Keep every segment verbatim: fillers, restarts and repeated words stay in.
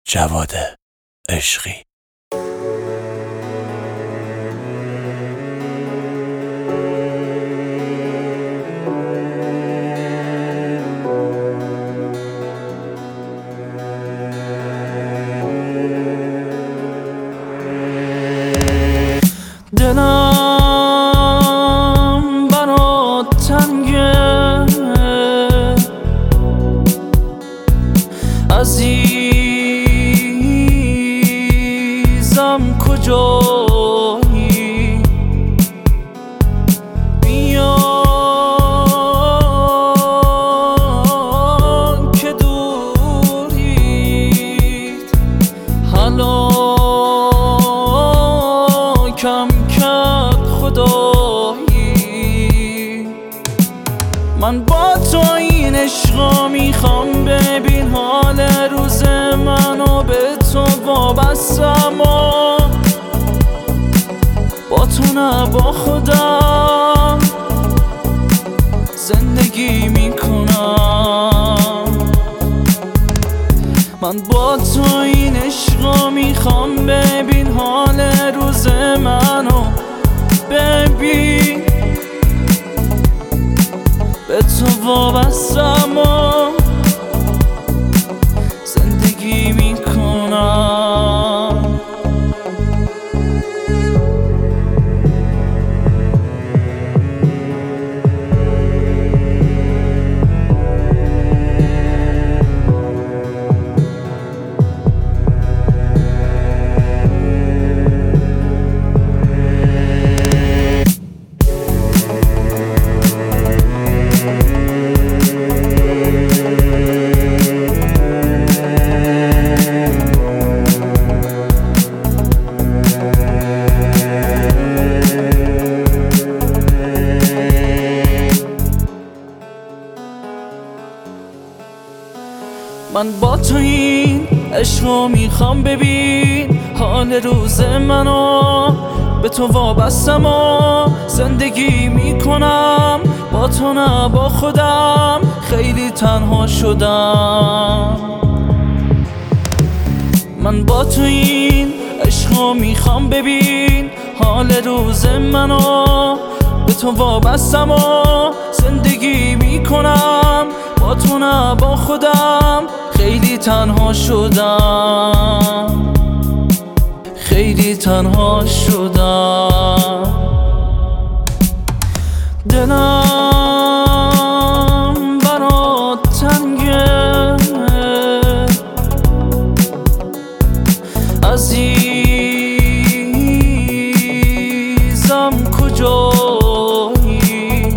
جواد عشقی. دلم برات تنگه، عزیزم کجایی؟ بیا که دورید، هلاکم کرد خدایی. من با تو این عشقا میخوام، ببین حال روز منو، به تو وابستم و با تو نه با خودم زندگی میکنم. من با تو این عشقا میخوام، ببین حال روز منو، ببین به تو وابستم و زندگی میکنم. من با تو این عشقو میخوام، ببین حال روز منو، به تو وابستم و زندگی میکنم. با تو نه با خودم خیلی تنها شدم. من با تو این عشقو میخوام، ببین حال روز منو، به تو وابستم و زندگی میکنم. با تو نه با خودم خیلی تنها شدم، خیلی تنها شدم. دلم برات تنگه، عزیزم کجایی؟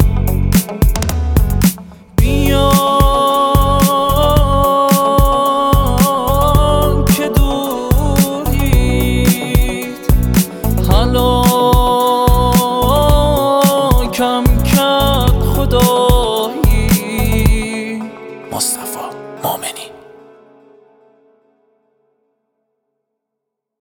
بیا که دورید، هلاکم کرد خدایی. مصطفی